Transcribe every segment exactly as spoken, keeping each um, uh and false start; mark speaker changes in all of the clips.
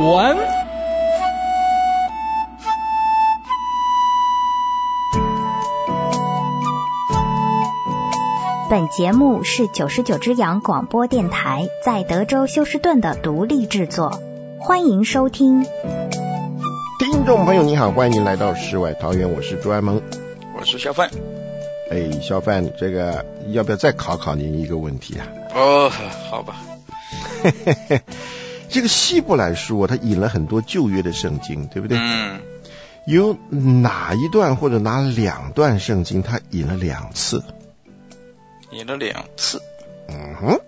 Speaker 1: 文。
Speaker 2: 本节目是九十九只羊广播电台在德州休斯顿的独立制作，欢迎收听。
Speaker 3: 听众朋友你好，欢迎您来到世外桃源，我是朱安蒙，
Speaker 4: 我是小范。
Speaker 3: 哎，小范，这个要不要再考考您一个问题啊？
Speaker 4: 哦，好吧。
Speaker 3: 这个希伯来书啊，它引了很多旧约的圣经，对不对？
Speaker 4: 嗯。
Speaker 3: 有哪一段或者哪两段圣经它引了两次？
Speaker 4: 引了两次。
Speaker 3: 嗯哼。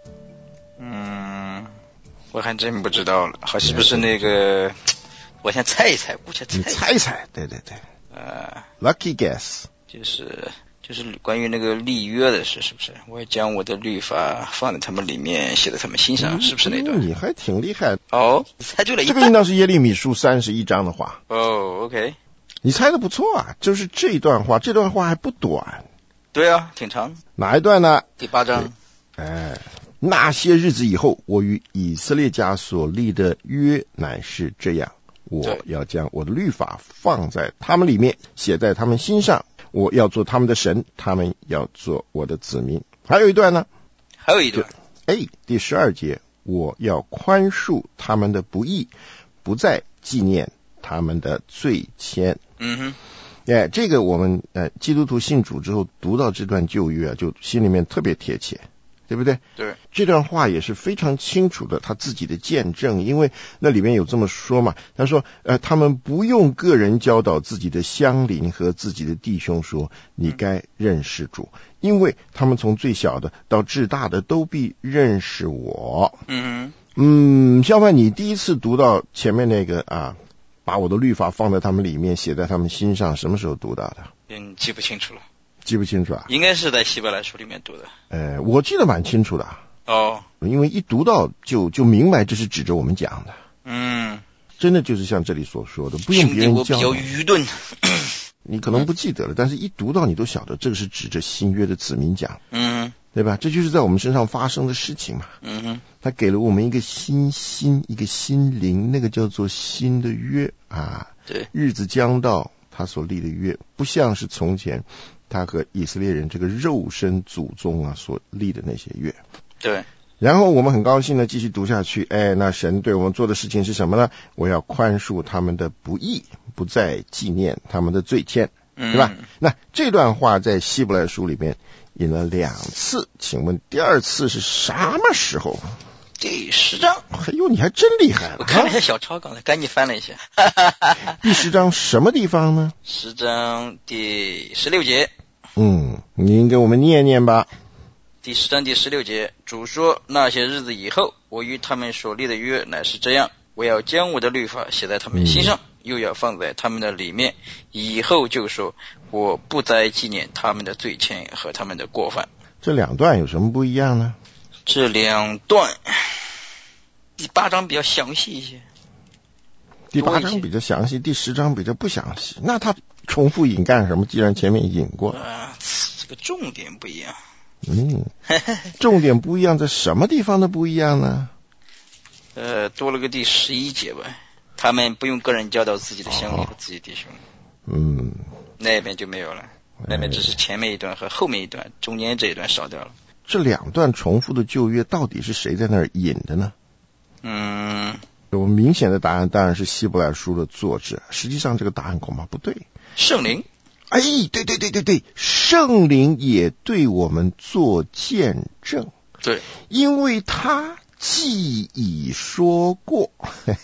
Speaker 4: 嗯，我还真不知道了，好是不是那个？我先猜一猜，姑且猜一猜。
Speaker 3: 你猜一猜，对对对。
Speaker 4: 呃
Speaker 3: ，lucky guess，
Speaker 4: 就是就是关于那个立约的事，是不是？我要将我的律法放在他们里面，写在他们心上，嗯、是不是那段？
Speaker 3: 你还挺厉害
Speaker 4: 哦，猜对了一半。
Speaker 3: 这个应当是耶利米书三十一章的话。
Speaker 4: 哦 ，OK，
Speaker 3: 你猜的不错啊，就是这段话，这段话还不短。
Speaker 4: 对啊，挺长。
Speaker 3: 哪一段呢？
Speaker 4: 第八章。
Speaker 3: 哎，那些日子以后，我与以色列家所立的约乃是这样。我要将我的律法放在他们里面，写在他们心上。我要做他们的神，他们要做我的子民。还有一段呢？
Speaker 4: 还有一段。
Speaker 3: 哎，第十二节，我要宽恕他们的不义，不再纪念他们的罪愆。
Speaker 4: 嗯哼。
Speaker 3: 哎，这个我们呃基督徒信主之后读到这段旧约啊，就心里面特别贴切。对不对？
Speaker 4: 对，
Speaker 3: 这段话也是非常清楚的他自己的见证，因为那里面有这么说嘛，他说呃，他们不用个人教导自己的乡邻和自己的弟兄说你该认识主、嗯、因为他们从最小的到至大的都必认识我。
Speaker 4: 嗯
Speaker 3: 嗯，相反你第一次读到前面那个啊，把我的律法放在他们里面，写在他们心上，什么时候读到的？
Speaker 4: 嗯，记不清楚了。
Speaker 3: 记不清楚啊？
Speaker 4: 应该是在希伯来书里面读的。
Speaker 3: 呃，我记得蛮清楚的。
Speaker 4: 哦，
Speaker 3: 因为一读到就就明白这是指着我们讲的。
Speaker 4: 嗯，
Speaker 3: 真的就是像这里所说的，不用别人教。
Speaker 4: 我比较愚钝。
Speaker 3: 你可能不记得了、嗯，但是一读到你都晓得这个是指着新约的子民讲。
Speaker 4: 嗯，
Speaker 3: 对吧？这就是在我们身上发生的事情嘛。
Speaker 4: 嗯哼，
Speaker 3: 他给了我们一个新心，一个心灵，那个叫做新的约啊。
Speaker 4: 对，
Speaker 3: 日子将到，他所立的约不像是从前他和以色列人这个肉身祖宗啊所立的那些约。
Speaker 4: 对。
Speaker 3: 然后我们很高兴的继续读下去，哎，那神对我们做的事情是什么呢？我要宽恕他们的不义，不再纪念他们的罪愆，对吧？
Speaker 4: 嗯、
Speaker 3: 那这段话在希伯来书里面引了两次，请问第二次是什么时候？
Speaker 4: 第十章。
Speaker 3: 哎呦，你还真厉害！
Speaker 4: 我看了一下小抄，刚才赶紧翻了一下。
Speaker 3: 第十章什么地方呢？
Speaker 4: 十章第十六节。
Speaker 3: 嗯，您给我们念念吧。
Speaker 4: 第十章第十六节，主说：那些日子以后，我与他们所立的约乃是这样，我要将我的律法写在他们心上、嗯、又要放在他们的里面，以后就说我不再纪念他们的罪愆和他们的过犯。
Speaker 3: 这两段有什么不一样呢？
Speaker 4: 这两段第八章比较详细一些。
Speaker 3: 第八章比较详细，第十章比较不详细。那他重复引干什么？既然前面引过了、
Speaker 4: 呃、这个重点不一样。
Speaker 3: 嗯，重点不一样，在什么地方的不一样呢？
Speaker 4: 呃，多了个第十一节吧，他们不用个人教导自己的乡邻和自己弟兄。
Speaker 3: 嗯，
Speaker 4: 那边就没有了，那边只是前面一段和后面一段，中间这一段少掉了。
Speaker 3: 这两段重复的旧约到底是谁在那儿引的呢？
Speaker 4: 嗯，
Speaker 3: 有明显的答案当然是希伯来书的作者，实际上这个答案恐怕不对。
Speaker 4: 圣灵。
Speaker 3: 哎，对对对对对，圣灵也对我们做见证。
Speaker 4: 对，
Speaker 3: 因为他既已说过，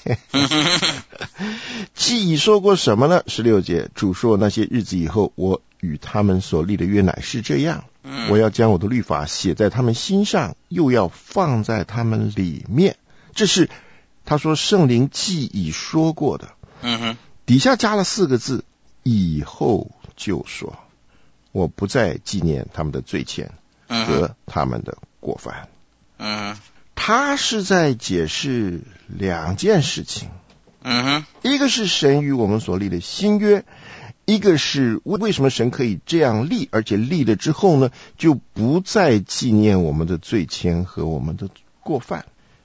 Speaker 3: 既已说过什么呢？十六节，主说那些日子以后，我与他们所立的约乃是这样，
Speaker 4: 嗯、
Speaker 3: 我要将我的律法写在他们心上，又要放在他们里面。这是他说圣灵既已说过的。
Speaker 4: 嗯哼，
Speaker 3: 底下加了四个字，以后就说我不再纪念他们的罪愆和他们的过犯。
Speaker 4: 嗯，
Speaker 3: 他是在解释两件事情。
Speaker 4: 嗯哼，
Speaker 3: 一个是神与我们所立的新约，一个是为什么神可以这样立，而且立了之后呢，就不再纪念我们的罪愆和我们的过犯。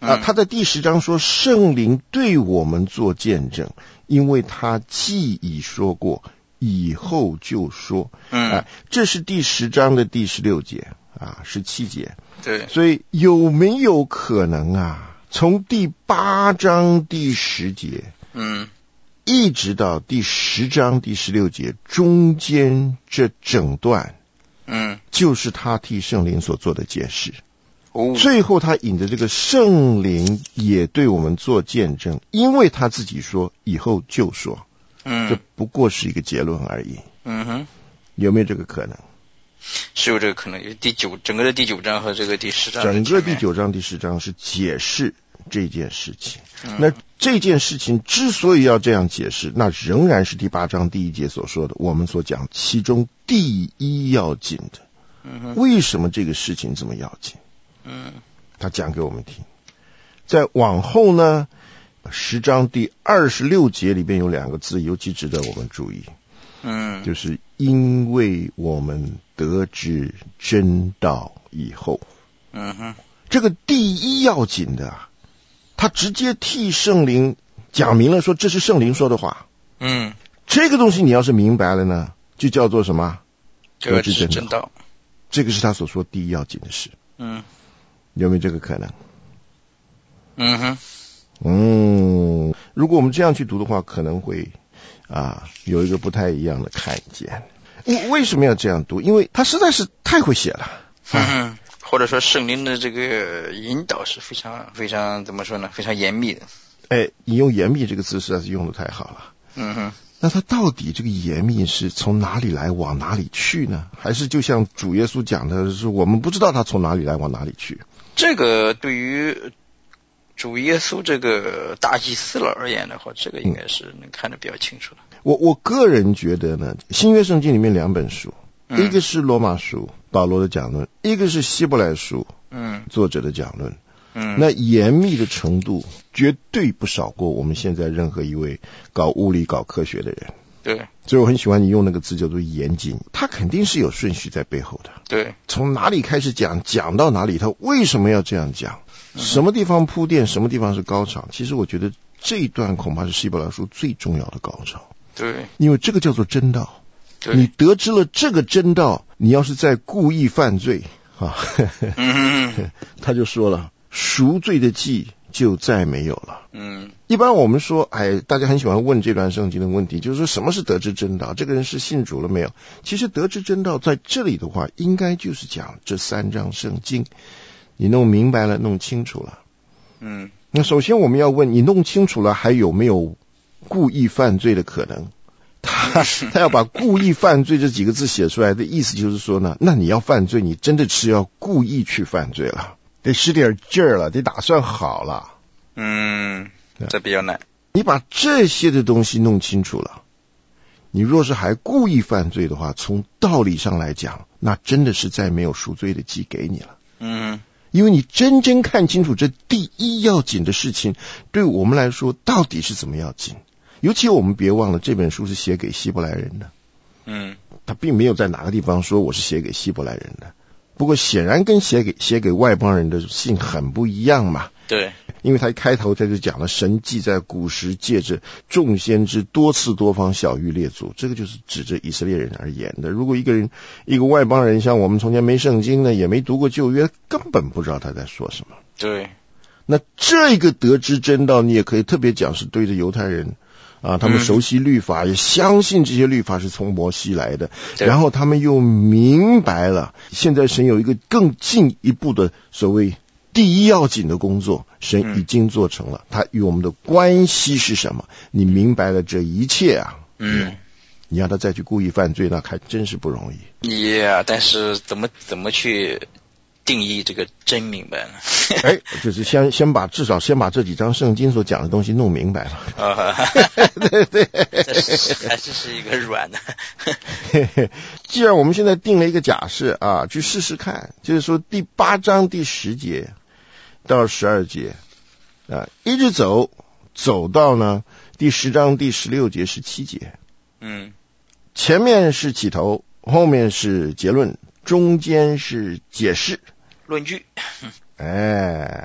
Speaker 3: 啊，他在第十章说圣灵对我们做见证，因为他既已说过，以后就说。嗯，啊，这是第十章的第十六节啊，十七节。
Speaker 4: 对，
Speaker 3: 所以有没有可能啊，从第八章第十节，嗯，一直到第十章第十六节中间这整段，嗯，就是他替圣灵所做的解释。哦，最后他引着这个圣灵也对我们做见证，因为他自己说以后就说，嗯，这不过是一个结论而已。嗯哼，有没有这个可能？
Speaker 4: 是有这个可能。第九整个的第九章和这个第十章，
Speaker 3: 整个第九章第十章是解释这件事情。嗯，那这件事情之所以要这样解释，那仍然是第八章第一节所说的，我们所讲其中第一要紧的。嗯哼，为什么这个事情这么要紧？嗯，他讲给我们听。再往后呢，十章第二十六节里边有两个字尤其值得我们注意。嗯，就是因为我们得知真道以后。嗯哼，这个第一要紧的啊，他直接替圣灵讲明了说这是圣灵说的话。嗯，这个东西你要是明白了呢，就叫做什么？
Speaker 4: 得知真道。
Speaker 3: 这个是他所说第一要紧的事。嗯，有没有这个可能？嗯哼，嗯，如果我们这样去读的话，可能会啊有一个不太一样的看见。为什么要这样读？因为他实在是太会写了。
Speaker 4: 嗯，或者说圣灵的这个引导是非常非常怎么说呢？非常严密的。
Speaker 3: 哎，你用严密这个字实在是用的太好了。嗯哼。那他到底这个严密是从哪里来往哪里去呢？还是就像主耶稣讲的是我们不知道他从哪里来往哪里去？
Speaker 4: 这个对于主耶稣这个大祭司了而言的话，这个应该是能看得比较清楚的。
Speaker 3: 我我个人觉得呢，新约圣经里面两本书，嗯，一个是罗马书保罗的讲论，一个是希伯来书，嗯，作者的讲论。嗯，那严密的程度绝对不少过我们现在任何一位搞物理搞科学的人。
Speaker 4: 对，
Speaker 3: 所以我很喜欢你用那个字叫做严谨，它肯定是有顺序在背后的。
Speaker 4: 对，
Speaker 3: 从哪里开始讲，讲到哪里，他为什么要这样讲，什么地方铺垫，什么地方是高潮。其实我觉得这一段恐怕是希伯来书最重要的高潮。
Speaker 4: 对，
Speaker 3: 因为这个叫做真道。
Speaker 4: 对，
Speaker 3: 你得知了这个真道，你要是在故意犯罪啊，嗯，他就说了赎罪的祭就再没有了。嗯，一般我们说，哎，大家很喜欢问这段圣经的问题，就是说什么是得知真道？这个人是信主了没有？其实得知真道在这里的话，应该就是讲这三章圣经，你弄明白了，弄清楚了。嗯，那首先我们要问，你弄清楚了，还有没有故意犯罪的可能？他他要把故意犯罪这几个字写出来的意思就是说呢，那你要犯罪，你真的是要故意去犯罪了。得使点劲儿了，得打算好了。
Speaker 4: 嗯，这比较难。
Speaker 3: 你把这些的东西弄清楚了，你若是还故意犯罪的话，从道理上来讲，那真的是再没有赎罪的祭给你了。嗯，因为你真真看清楚这第一要紧的事情，对我们来说到底是怎么要紧。尤其我们别忘了，这本书是写给希伯来人的。嗯，他并没有在哪个地方说我是写给希伯来人的。不过显然跟写给写给外邦人的信很不一样嘛。
Speaker 4: 对，
Speaker 3: 因为他一开头他就讲了神既在古时借着众先知多次多方晓谕列祖，这个就是指着以色列人而言的。如果一个人一个外邦人像我们从前没圣经呢，也没读过旧约，根本不知道他在说什么。
Speaker 4: 对，
Speaker 3: 那这个得知真道，你也可以特别讲是对着犹太人啊，他们熟悉律法，嗯，也相信这些律法是从摩西来的，然后他们又明白了，现在神有一个更进一步的所谓第一要紧的工作，神已经做成了，他与我们的关系是什么？你明白了这一切啊，嗯，你让他再去故意犯罪，那还真是不容易。
Speaker 4: Yeah， 但是怎么怎么去定义这个真明白呢？
Speaker 3: 哎，就是先先把至少先把这几章圣经所讲的东西弄明白了。
Speaker 4: 啊，
Speaker 3: 对对，
Speaker 4: 这是还是是一个软的。
Speaker 3: 既然我们现在定了一个假设啊，去试试看，就是说第八章第十节到十二节啊，一直走走到呢第十章第十六节十七节。嗯，前面是起头，后面是结论，中间是解释。
Speaker 4: 论据。
Speaker 3: 哎，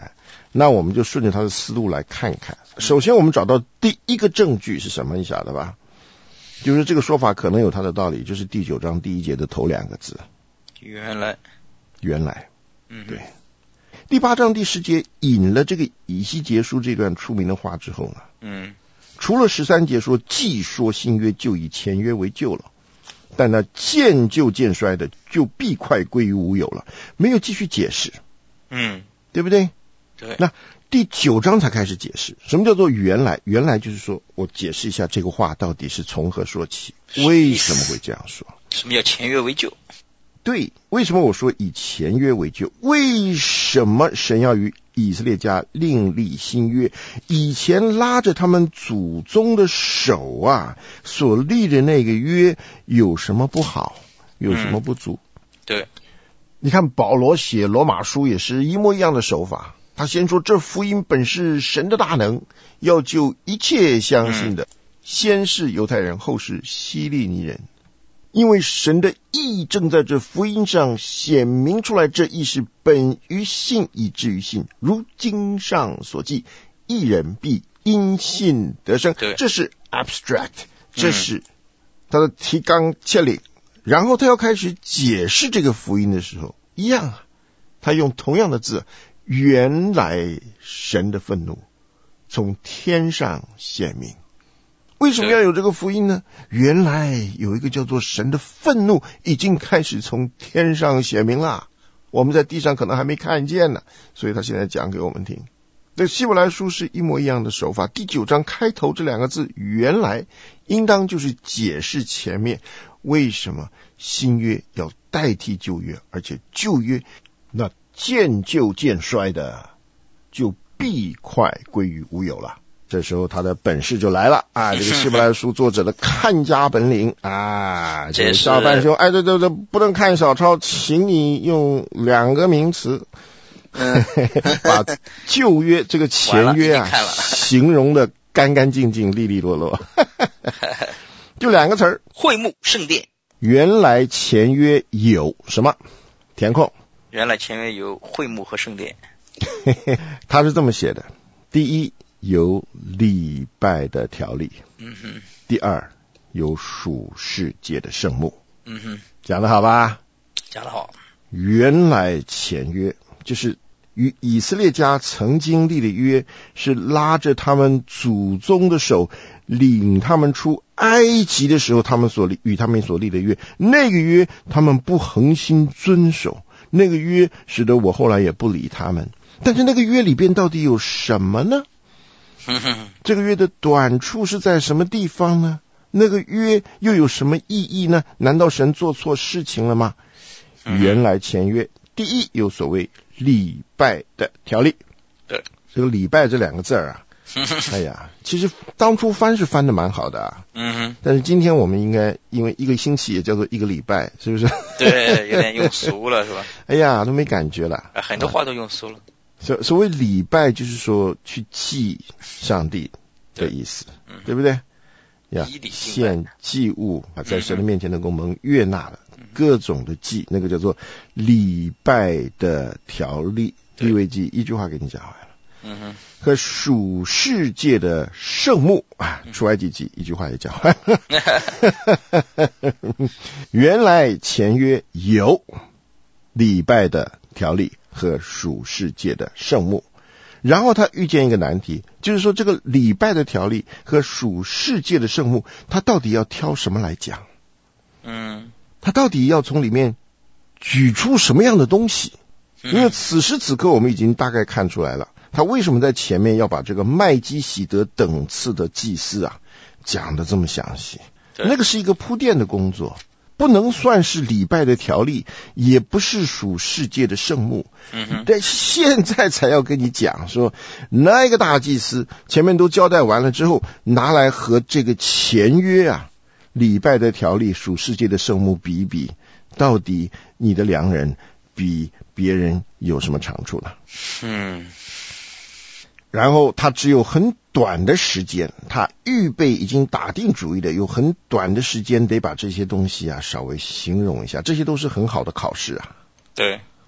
Speaker 3: 那我们就顺着他的思路来看看。首先我们找到第一个证据是什么，你晓得吧？就是这个说法可能有它的道理，就是第九章第一节的头两个字，
Speaker 4: 原来
Speaker 3: 原来。
Speaker 4: 嗯，
Speaker 3: 对。第八章第十节引了这个以西结书这段出名的话之后呢，
Speaker 4: 嗯，
Speaker 3: 除了十三节说既说新约就以前约为旧了，但那渐旧渐衰的就必快归于无有了，没有继续解释。
Speaker 4: 嗯，
Speaker 3: 对不对？
Speaker 4: 对。
Speaker 3: 那第九章才开始解释，什么叫做原来？原来就是说我解释一下这个话到底是从何说起，为什么会这样说？
Speaker 4: 什么叫前约为旧？
Speaker 3: 对，为什么我说以前约为旧？为什么神要与以色列家另立新约？以前拉着他们祖宗的手啊，所立的那个约有什么不好？有什么不足？
Speaker 4: 嗯、对。
Speaker 3: 你看保罗写罗马书也是一模一样的手法，他先说这福音本是神的大能，要救一切相信的，嗯、先是犹太人，后是希利尼人，因为神的义正在这福音上显明出来，这义是本于信以至于信，如经上所记，义人必因信得生。这是 abstract， 这是他的提纲挈领。然后他要开始解释这个福音的时候，一样啊，他用同样的字，原来神的愤怒从天上显明。为什么要有这个福音呢？原来有一个叫做神的愤怒已经开始从天上显明了，我们在地上可能还没看见呢，所以他现在讲给我们听。这希伯来书是一模一样的手法，第九章开头这两个字原来应当就是解释前面为什么新约要代替旧约，而且旧约那渐旧渐衰的就必快归于无有了。这时候他的本事就来了啊！这个希伯来书作者的看家本领啊，这小半兄，哎，对对对，不能看小抄，请你用两个名词。嗯，把旧约这个前约啊形容的干干净净、利利落落，就两个词儿：
Speaker 4: 会幕、圣殿。
Speaker 3: 原来前约有什么？填空。
Speaker 4: 原来前约有会幕和圣殿。
Speaker 3: 他是这么写的：第一，有礼拜的条例；
Speaker 4: 嗯哼。
Speaker 3: 第二，有属世界的圣幕。
Speaker 4: 嗯哼。
Speaker 3: 讲得好吧？
Speaker 4: 讲得好。
Speaker 3: 原来前约就是与以色列家曾经立的约，是拉着他们祖宗的手，领他们出埃及的时候，他们所立与他们所立的约，那个约他们不恒心遵守，那个约使得我后来也不理他们。但是那个约里边到底有什么呢？这个约的短处是在什么地方呢？那个约又有什么意义呢？难道神做错事情了吗？原来前约第一有所谓礼拜的条例。
Speaker 4: 对，
Speaker 3: 这个礼拜这两个字啊，哎呀，其实当初翻是翻的蛮好的啊。
Speaker 4: 嗯哼。
Speaker 3: 但是今天我们应该因为一个星期也叫做一个礼拜，是不是？
Speaker 4: 对，有点用俗了，是吧？
Speaker 3: 哎呀，都没感觉了。
Speaker 4: 啊、很多话都用俗了。
Speaker 3: 所所谓礼拜就是说去祭上帝的意思， 对,、嗯、对不对？呀，献祭物啊，在神的面前能够蒙悦纳的、嗯、各种的祭，那个叫做礼拜的条例。利未记一句话给你讲完了。
Speaker 4: 嗯哼。
Speaker 3: 和属世界的圣幕啊，出埃及记一句话也讲完了。原来前约有礼拜的条例和属世界的圣幕。然后他遇见一个难题，就是说这个礼拜的条例和属世界的圣幕，他到底要挑什么来讲？
Speaker 4: 嗯，
Speaker 3: 他到底要从里面举出什么样的东西？因为此时此刻我们已经大概看出来了，他为什么在前面要把这个麦基洗德等次的祭司啊讲得这么详细？那个是一个铺垫的工作，不能算是礼拜的条例，也不是属世界的圣幕。
Speaker 4: 嗯，
Speaker 3: 但现在才要跟你讲说，那个大祭司前面都交代完了之后，拿来和这个前约啊礼拜的条例、属世界的圣幕比一比，到底你的良人比别人有什么长处呢？
Speaker 4: 嗯。
Speaker 3: 然后他只有很短的时间，他预备已经打定主意的，有很短的时间得把这些东西啊稍微形容一下，这些都是很好的考试啊。
Speaker 4: 对，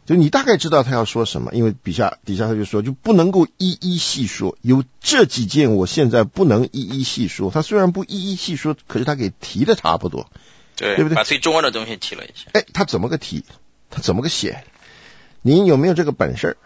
Speaker 3: 就你大概知道他要说什么，因为底下底下他就说就不能够一一细说，有这几件我现在不能一一细说。他虽然不一一细说，可是他给提的差不多，
Speaker 4: 对，
Speaker 3: 对不对？
Speaker 4: 把最重要的东西提了一下。
Speaker 3: 哎，他怎么个提？他怎么个写？您有没有这个本事？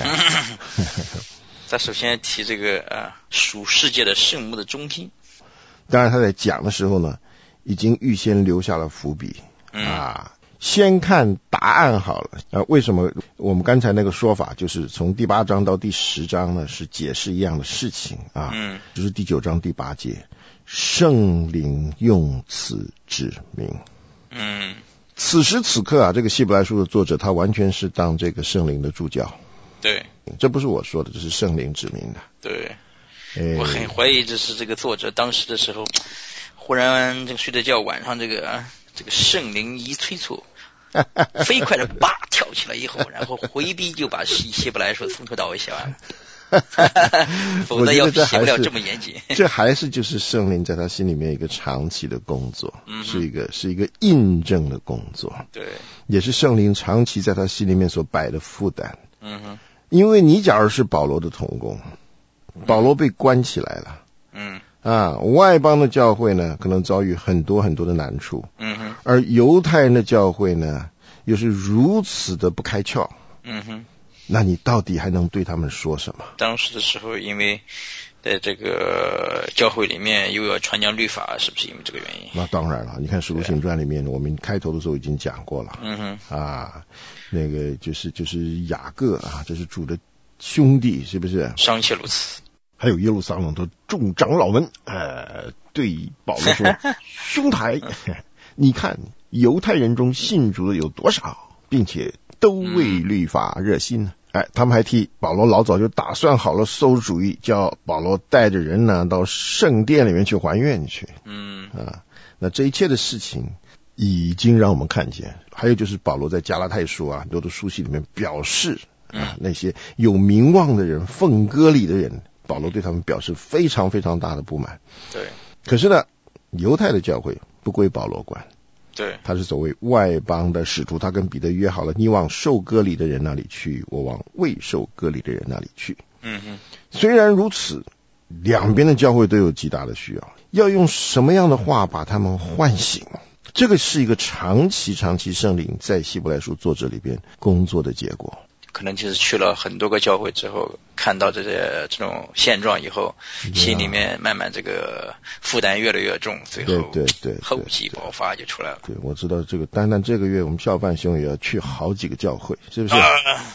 Speaker 4: 他首先提这个啊，属世界的圣母的中心。
Speaker 3: 当然他在讲的时候呢，已经预先留下了伏笔、嗯、啊。先看答案好了啊，为什么我们刚才那个说法就是从第八章到第十章呢是解释一样的事情啊，嗯，就是第九章第八节，圣灵用此指明。
Speaker 4: 嗯，此
Speaker 3: 时此刻啊，这个希伯来书的作者他完全是当这个圣灵的助教。
Speaker 4: 对，
Speaker 3: 这不是我说的，这是圣灵指明的。
Speaker 4: 对，哎、我很怀疑这是这个作者当时的时候，忽然这个睡着觉，晚上这个啊。这个圣灵一催促，飞快的叭跳起来以后，然后回逼就把希希伯来书从头到尾写完了，否则要写不了这么严谨。
Speaker 3: 这还是就是圣灵在他心里面一个长期的工作，嗯、是一个是一个印证的工作，
Speaker 4: 对，
Speaker 3: 也是圣灵长期在他心里面所摆的负担。
Speaker 4: 嗯哼，
Speaker 3: 因为你假如是保罗的同工，保罗被关起来了，
Speaker 4: 嗯。
Speaker 3: 啊，外邦的教会呢，可能遭遇很多很多的难处，
Speaker 4: 嗯哼，
Speaker 3: 而犹太人的教会呢，又是如此的不开窍，
Speaker 4: 嗯哼，
Speaker 3: 那你到底还能对他们说什么？
Speaker 4: 当时的时候，因为在这个教会里面又要传讲律法，是不是因为这个原因？
Speaker 3: 那当然了，你看《使徒行传》里面，我们开头的时候已经讲过了，
Speaker 4: 嗯哼，
Speaker 3: 啊，那个就是就是雅各啊，这是主的兄弟，是不是？
Speaker 4: 尚且如此。
Speaker 3: 还有耶路撒冷的众长老们，呃，对保罗说：“兄台，你看犹太人中信主的有多少，并且都为律法热心呢？”哎，他们还替保罗老早就打算好了馊主意，叫保罗带着人呢到圣殿里面去还愿去。
Speaker 4: 嗯
Speaker 3: 啊，那这一切的事情已经让我们看见。还有就是保罗在加拉太书啊很多的书信里面表示啊，那些有名望的人、奉割礼的人。保罗对他们表示非常非常大的不满。
Speaker 4: 对，
Speaker 3: 可是呢，犹太的教会不归保罗管。
Speaker 4: 对，
Speaker 3: 他是所谓外邦的使徒，他跟彼得约好了，你往受割礼的人那里去，我往未受割礼的人那里去。
Speaker 4: 嗯哼。
Speaker 3: 虽然如此，两边的教会都有极大的需要，要用什么样的话把他们唤醒？这个是一个长期长期圣灵在希伯来书作者里边工作的结果。
Speaker 4: 可能就是去了很多个教会之后，看到这些这种现状以后，心里面慢慢这个负担越来越重，最后
Speaker 3: 对对对
Speaker 4: 后期爆发就出来了。
Speaker 3: 对，我知道这个，单单这个月我们校办兄也要去好几个教会，是不是？
Speaker 4: 啊、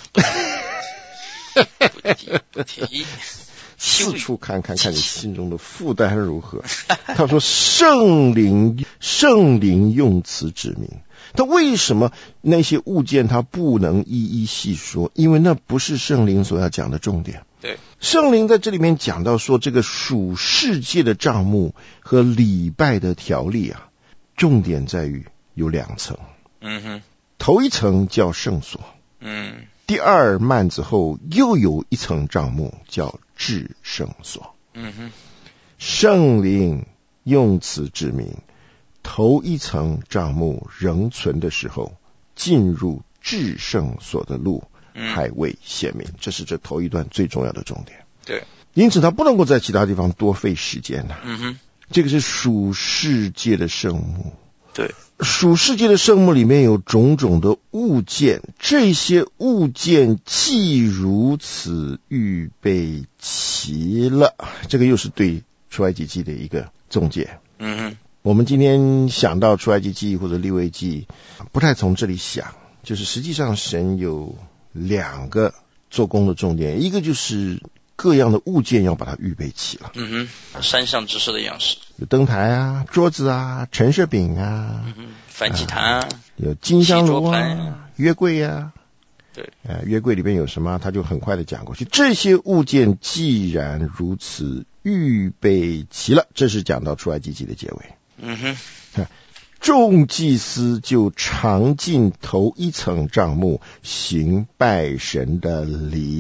Speaker 4: 不提不提，
Speaker 3: 四处看看看你心中的负担如何。他说圣灵圣灵用词指明。他为什么那些物件他不能一一细说？因为那不是圣灵所要讲的重点。
Speaker 4: 对，
Speaker 3: 圣灵在这里面讲到说，这个属世界的账目和礼拜的条例啊，重点在于有两层。
Speaker 4: 嗯哼，
Speaker 3: 头一层叫圣所，
Speaker 4: 嗯，
Speaker 3: 第二幔子后又有一层账目叫至圣所。
Speaker 4: 嗯哼，
Speaker 3: 圣灵用此指明。头一层账目仍存的时候，进入至圣所的路还未显明，这是这头一段最重要的重点。
Speaker 4: 对，
Speaker 3: 因此他不能够在其他地方多费时间呐、啊。
Speaker 4: 嗯哼，
Speaker 3: 这个是属世界的圣目。
Speaker 4: 对，
Speaker 3: 属世界的圣目里面有种种的物件，这些物件既如此预备齐了，这个又是对出埃及记的一个总结。
Speaker 4: 嗯哼。
Speaker 3: 我们今天想到出埃及记或者利未记，不太从这里想，就是实际上神有两个做工的重点，一个就是各样的物件要把它预备齐了。
Speaker 4: 嗯哼，山上执事的样式，
Speaker 3: 有灯台啊、桌子啊、陈设饼啊、
Speaker 4: 嗯哼，燔祭坛啊，
Speaker 3: 有金香炉啊、
Speaker 4: 啊
Speaker 3: 约柜啊。
Speaker 4: 对，
Speaker 3: 呃，约柜里面有什么，他就很快的讲过去。这些物件既然如此预备齐了，这是讲到出埃及记的结尾。
Speaker 4: 嗯哼，
Speaker 3: 众祭司就常进头一层帐幕，行拜神的礼。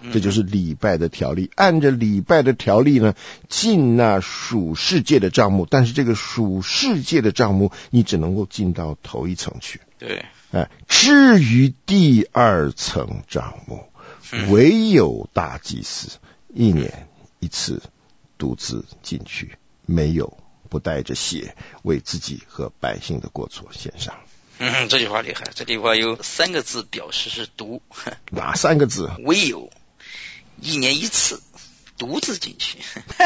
Speaker 3: 这就是礼拜的条例。按着礼拜的条例呢，进那属世界的帐幕，但是这个属世界的帐幕，你只能够进到头一层去。
Speaker 4: 对，
Speaker 3: 哎，至于第二层帐幕，唯有大祭司一年一次独自进去，没有不带着血为自己和百姓的过错献上。
Speaker 4: 嗯，这句话厉害，这句话有三个字表示是独。
Speaker 3: 哪三个字？
Speaker 4: 唯有一年一次独自进去。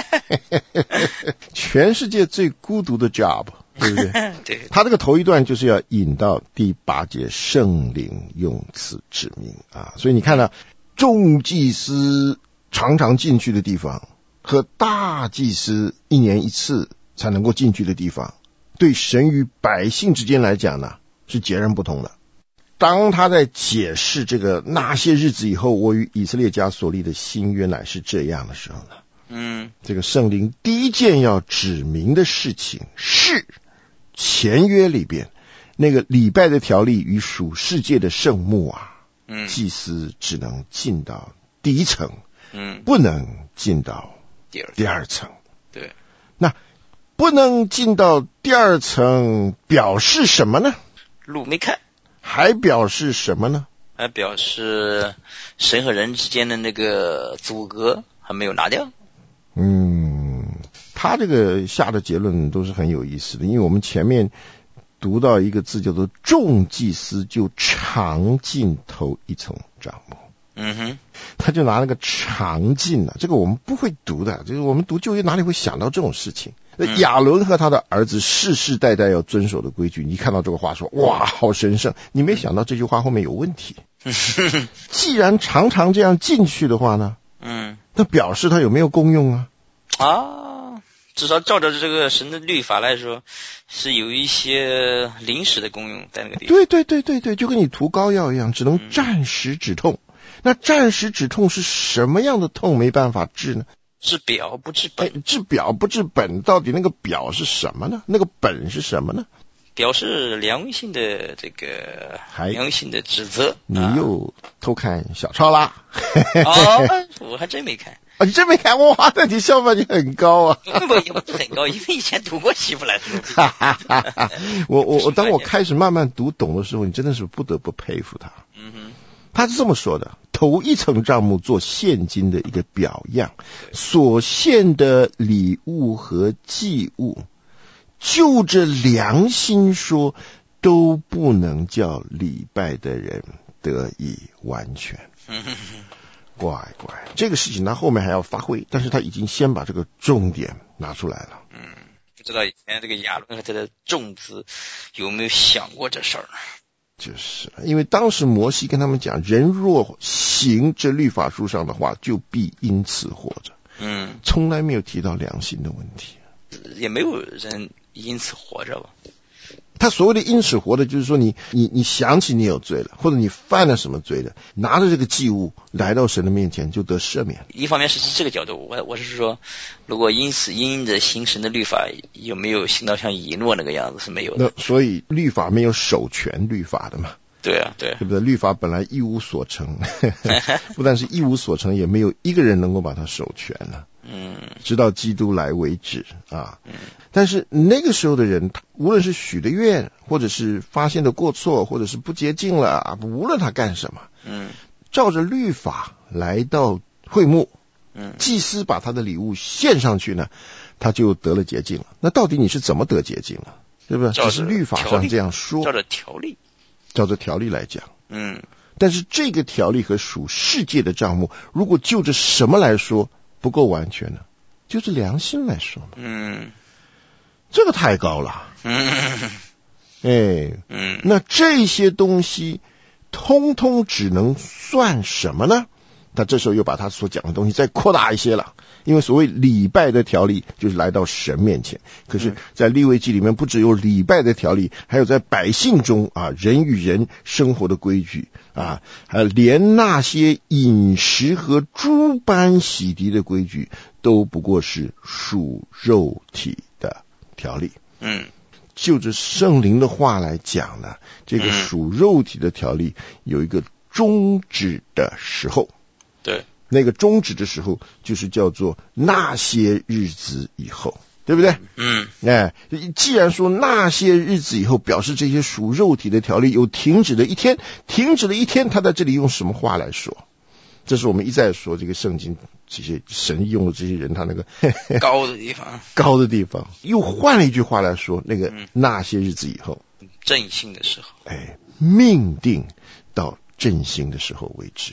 Speaker 3: 全世界最孤独的 job， 对不对？
Speaker 4: 对，
Speaker 3: 他这个头一段就是要引到第八节，圣灵用此指明啊，所以你看了众祭司常常进去的地方和大祭司一年一次才能够进去的地方，对神与百姓之间来讲呢，是截然不同的。当他在解释这个那些日子以后，我与以色列家所立的新约乃是这样的时候呢，
Speaker 4: 嗯，
Speaker 3: 这个圣灵第一件要指明的事情是前约里边那个礼拜的条例与属世界的圣幕啊，
Speaker 4: 嗯，
Speaker 3: 祭司只能进到第一层，
Speaker 4: 嗯，
Speaker 3: 不能进到
Speaker 4: 第二
Speaker 3: 第二层。
Speaker 4: 对，
Speaker 3: 那不能进到第二层表示什么呢？
Speaker 4: 路没开。
Speaker 3: 还表示什么呢？
Speaker 4: 还表示神和人之间的那个阻隔还没有拿掉。
Speaker 3: 嗯，他这个下的结论都是很有意思的，因为我们前面读到一个字叫做众祭司就常进头一层帐幕。
Speaker 4: 嗯哼，
Speaker 3: 他就拿那个常进啊，这个我们不会读的，就是我们读旧约哪里会想到这种事情？嗯、亚伦和他的儿子世世代代要遵守的规矩，你看到这个话说，哇，好神圣！你没想到这句话后面有问题。既然常常这样进去的话呢，嗯，那表示它有没有功用啊？
Speaker 4: 啊，至少照着这个神的律法来说，是有一些临时的功用在那个地方。
Speaker 3: 对对对对对，就跟你涂膏药一样，只能暂时止痛。嗯、那暂时止痛是什么样的痛没办法治呢？
Speaker 4: 治表不治本。
Speaker 3: 哎，治表不治本，到底那个表是什么呢？那个本是什么呢？
Speaker 4: 表示良性的这个良性的指责。
Speaker 3: 你又偷看小抄啦？
Speaker 4: 哦，我还真没看。
Speaker 3: 啊，你真没看？哇，那你效率很高啊！
Speaker 4: 不，也不是很高，因为以前读过希伯来书。
Speaker 3: 我我我，当我开始慢慢读懂的时候，你真的是不得不佩服他。
Speaker 4: 嗯哼。
Speaker 3: 他是这么说的：头一层帐幕做现今的一个表样，所献的礼物和祭物，就着良心说，都不能叫礼拜的人得以完全。乖乖，这个事情他后面还要发挥，但是他已经先把这个重点拿出来了。
Speaker 4: 嗯，不知道以前这个亚伦和他的众子有没有想过这事儿？
Speaker 3: 就是因为当时摩西跟他们讲，人若行这律法书上的话，就必因此活着。
Speaker 4: 嗯，
Speaker 3: 从来没有提到良心的问题，
Speaker 4: 也没有人因此活着吧。
Speaker 3: 他所谓的因此活的，就是说你你你想起你有罪了，或者你犯了什么罪了，拿着这个祭物来到神的面前就得赦免。
Speaker 4: 一方面是这个角度，我我是说，如果因此因着行神的律法，有没有行到像以诺那个样子是没有的。
Speaker 3: 那所以律法没有守全律法的嘛。
Speaker 4: 对啊，对，
Speaker 3: 对不对？律法本来一无所成，不但是一无所成，也没有一个人能够把它守全了。嗯，直到基督来为止啊。嗯，但是那个时候的人，无论是许的愿，或者是发现的过错，或者是不洁净了啊，无论他干什么，嗯，照着律法来到会幕，嗯，祭司把他的礼物献上去呢，他就得了洁净了。那到底你是怎么得洁净了？对不对？只是律法上这样说，
Speaker 4: 照着条例。
Speaker 3: 照着条例来讲，
Speaker 4: 嗯，
Speaker 3: 但是这个条例和属世界的账目，如果就着什么来说不够完全呢？就是良心来说嘛，
Speaker 4: 嗯，
Speaker 3: 这个太高了，
Speaker 4: 嗯，
Speaker 3: 哎，
Speaker 4: 嗯，
Speaker 3: 那这些东西通通只能算什么呢？他这时候又把他所讲的东西再扩大一些了，因为所谓礼拜的条例就是来到神面前，可是在利未记里面不只有礼拜的条例，还有在百姓中啊人与人生活的规矩啊，还有连那些饮食和诸般洗涤的规矩都不过是属肉体的条例。
Speaker 4: 嗯，
Speaker 3: 就着圣灵的话来讲呢，这个属肉体的条例有一个终止的时候。
Speaker 4: 对，
Speaker 3: 那个终止的时候就是叫做那些日子以后，对不对？
Speaker 4: 嗯，
Speaker 3: 哎，既然说那些日子以后，表示这些属肉体的条例有停止的一天，停止的一天，他在这里用什么话来说？这是我们一再说这个圣经这些神用的这些人他那个
Speaker 4: 高的地方
Speaker 3: 高的地方，又换了一句话来说，那个、嗯、那些日子以后，
Speaker 4: 振兴的时候，
Speaker 3: 哎，命定到振兴的时候为止。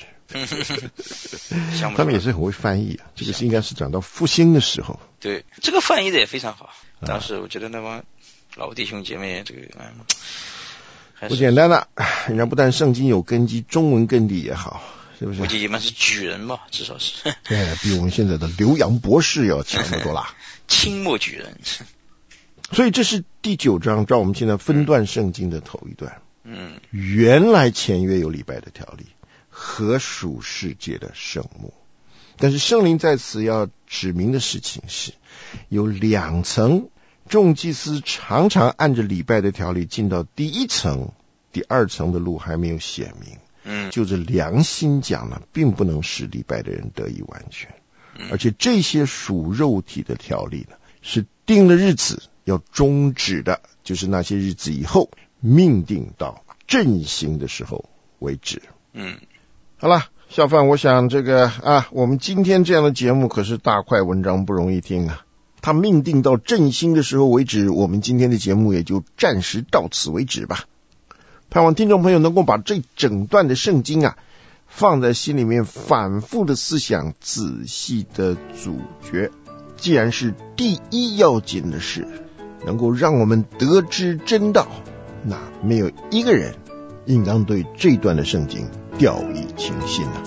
Speaker 3: 他们也是很会翻译啊，这个是应该是讲到复兴的时候。
Speaker 4: 对，这个翻译的也非常好。当时我觉得那帮老弟兄姐妹，这个嗯，
Speaker 3: 不简单的，人家不但圣经有根基，中文根底也好。是不是？
Speaker 4: 估计你们是举人吧，至少是。
Speaker 3: 对，比我们现在的刘洋博士要强得多啦。
Speaker 4: 清末举人。
Speaker 3: 所以这是第九章，照我们现在分段圣经的头一段。
Speaker 4: 嗯。
Speaker 3: 原来前约有礼拜的条例和属世界的圣幕，但是圣灵在此要指明的事情是，有两层，众祭司常常按着礼拜的条例进到第一层，第二层的路还没有显明。
Speaker 4: 嗯，
Speaker 3: 就着良心讲呢，并不能使礼拜的人得以完全，而且这些属肉体的条例呢，是定了日子要终止的，就是那些日子以后命定到振兴的时候为止。
Speaker 4: 嗯，
Speaker 3: 好了，小范，我想这个啊，我们今天这样的节目可是大块文章，不容易听啊。他命定到振兴的时候为止，我们今天的节目也就暂时到此为止吧。盼望听众朋友能够把这整段的圣经啊放在心里面，反复的思想，仔细的咀嚼。既然是第一要紧的事，能够让我们得知真道，那没有一个人应当对这段的圣经掉以轻心啊。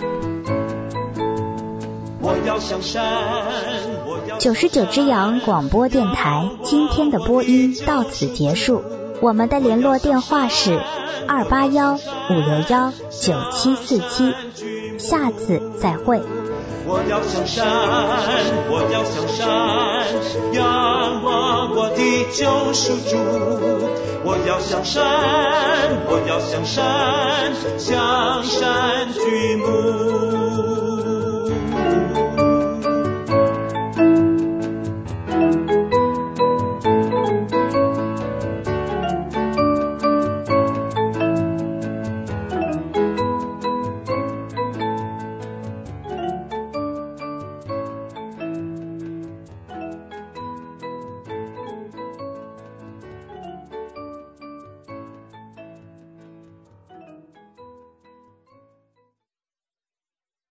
Speaker 2: 我要向山，九十九只羊广播电台今天的播音到此结束，我们的联络电话是二八幺五六幺九七四七，下次再会。
Speaker 1: 我要向山，我要向山，仰望我的救赎主。我要向山，我要向山，向山举目。